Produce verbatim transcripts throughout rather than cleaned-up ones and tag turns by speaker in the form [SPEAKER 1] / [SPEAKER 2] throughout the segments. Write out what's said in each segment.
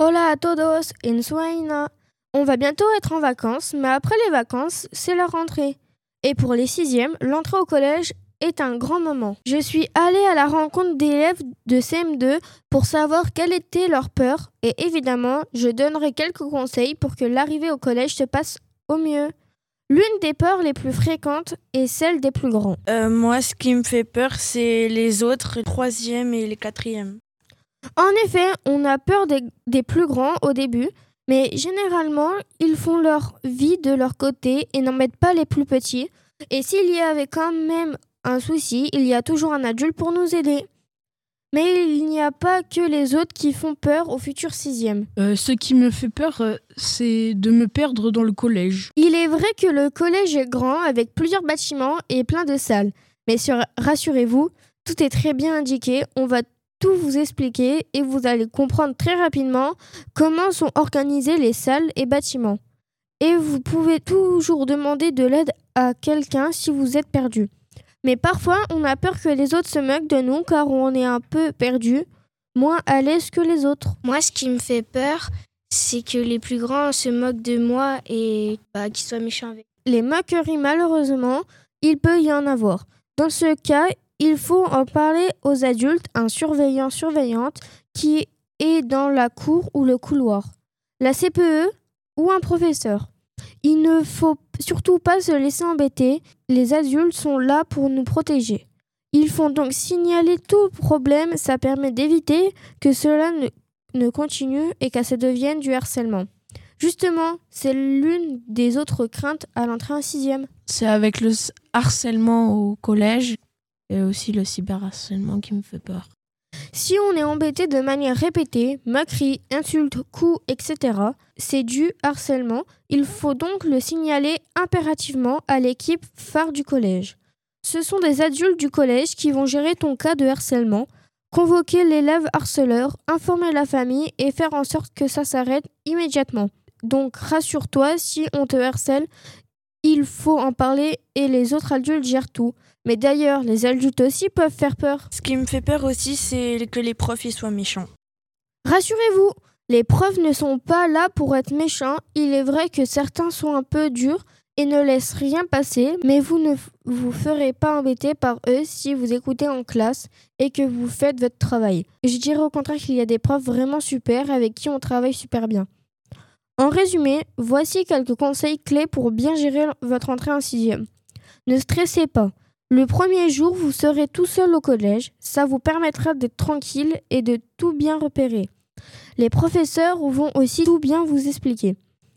[SPEAKER 1] Hola a todos, en Suaina. On va bientôt être en vacances, mais après les vacances, c'est la rentrée. Et pour les sixièmes, l'entrée au collège est un grand moment. Je suis allée à la rencontre d'élèves de C M deux pour savoir quelle était leur peur et évidemment, je donnerai quelques conseils pour que l'arrivée au collège se passe au mieux. L'une des peurs les plus fréquentes est celle des plus grands.
[SPEAKER 2] Euh, moi, ce qui me fait peur, c'est les autres, les troisièmes et les quatrièmes.
[SPEAKER 1] En effet, on a peur des, des plus grands au début, mais généralement, ils font leur vie de leur côté et n'embêtent pas les plus petits. Et s'il y avait quand même un souci, il y a toujours un adulte pour nous aider. Mais il n'y a pas que les autres qui font peur aux futurs sixièmes.
[SPEAKER 3] Euh, ce qui me fait peur, euh, c'est de me perdre dans le collège.
[SPEAKER 1] Il est vrai que le collège est grand avec plusieurs bâtiments et plein de salles. Mais sur, rassurez-vous, tout est très bien indiqué. On va tout vous expliquer et vous allez comprendre très rapidement comment sont organisées les salles et bâtiments. Et vous pouvez toujours demander de l'aide à quelqu'un si vous êtes perdu. Mais parfois, on a peur que les autres se moquent de nous car on est un peu perdu, moins à l'aise que les autres.
[SPEAKER 4] Moi, ce qui me fait peur, c'est que les plus grands se moquent de moi et bah, qu'ils soient méchants avec.
[SPEAKER 1] Les moqueries, malheureusement, il peut y en avoir. Dans ce cas, il faut en parler aux adultes, un surveillant-surveillante qui est dans la cour ou le couloir, la C P E ou un professeur. Il ne faut surtout pas se laisser embêter, les adultes sont là pour nous protéger. Ils font donc signaler tout problème, ça permet d'éviter que cela ne, ne continue et que ça devienne du harcèlement. Justement, c'est l'une des autres craintes à l'entrée en sixième.
[SPEAKER 2] C'est avec le harcèlement au collège et aussi le cyberharcèlement qui me fait peur.
[SPEAKER 1] Si on est embêté de manière répétée, moqueries, insultes, coups, et cetera, c'est du harcèlement. Il faut donc le signaler impérativement à l'équipe phare du collège. Ce sont des adultes du collège qui vont gérer ton cas de harcèlement, convoquer l'élève harceleur, informer la famille et faire en sorte que ça s'arrête immédiatement. Donc rassure-toi, si on te harcèle, il faut en parler et les autres adultes gèrent tout. Mais d'ailleurs, les adultes aussi peuvent faire peur.
[SPEAKER 2] Ce qui me fait peur aussi, c'est que les profs ils soient méchants.
[SPEAKER 1] Rassurez-vous, les profs ne sont pas là pour être méchants. Il est vrai que certains sont un peu durs et ne laissent rien passer, mais vous ne vous ferez pas embêter par eux si vous écoutez en classe et que vous faites votre travail. Je dirais au contraire qu'il y a des profs vraiment super avec qui on travaille super bien. En résumé, voici quelques conseils clés pour bien gérer votre entrée en sixième. Ne stressez pas. Le premier jour, vous serez tout seul au collège. Ça vous permettra d'être tranquille et de tout bien repérer. Les professeurs vont aussi tout bien vous expliquer.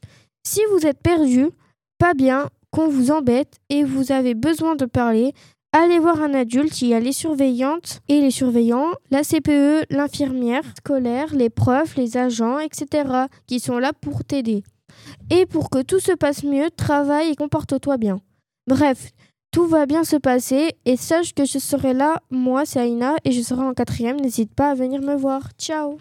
[SPEAKER 1] Si vous êtes perdu, pas bien, qu'on vous embête et vous avez besoin de parler, allez voir un adulte. Il y a les surveillantes et les surveillants, la C P E, l'infirmière scolaire, les profs, les agents, et cetera qui sont là pour t'aider. Et pour que tout se passe mieux, travaille et comporte-toi bien. Bref, tout va bien se passer et sache que je serai là, moi c'est Aïna et je serai en quatrième, n'hésite pas à venir me voir. Ciao!